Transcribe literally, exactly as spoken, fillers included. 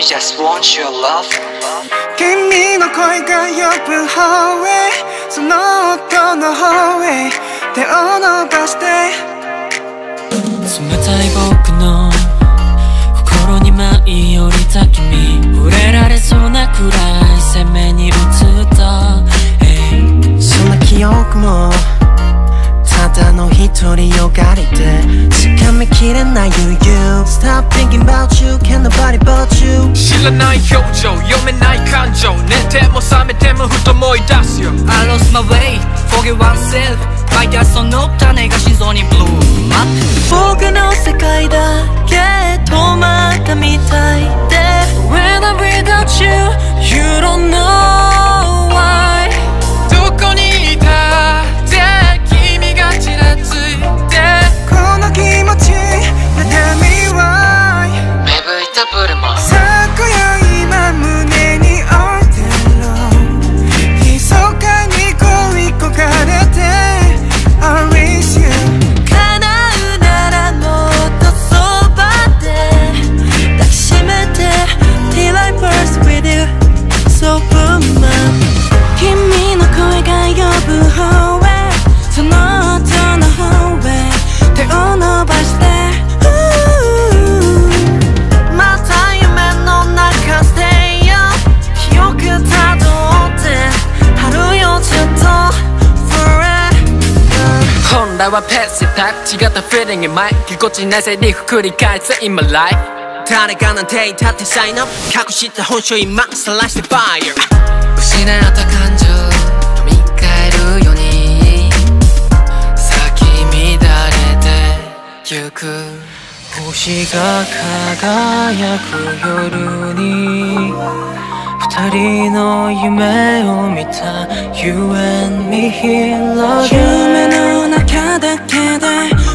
just want your love 君の声が呼ぶ方へその音の方へ手を伸ばして冷たい僕の心に舞い降りた君触れられそうなくらい鮮明に映った、hey、 そんな記憶もただの一人よがりで掴みきれない You you Stop thinking about you Can't nobody but you 知らない表情読めない感情寝ても覚めてもふと思い出すよ I lost my way Forget oneself 書いたその種が心臓にブルー僕の世界だけ止まったみたいで When I'm without you You don't know why どこにいたって君がちらついてこの気持ち Let me why 芽吹いたブルマ昨夜今胸に置いてろ密かに恋焦がれて I miss you 叶うならもっとそばで抱きしめて Till I burst with you Superman 君の声が呼ぶ方へその音の方へ手を伸ばしてまた夢の中 Stay up 記憶たどって春よずっと Forever 本来はペースタイプ違った feeling in mind ぎこちないセリフ繰り返す in my life 誰かなんて言ったって sign up 隠した本性今さらして fire 失った感情見返るように咲き乱れてゆく星が輝く夜に二人の夢を見た You and me here 夢の中だけで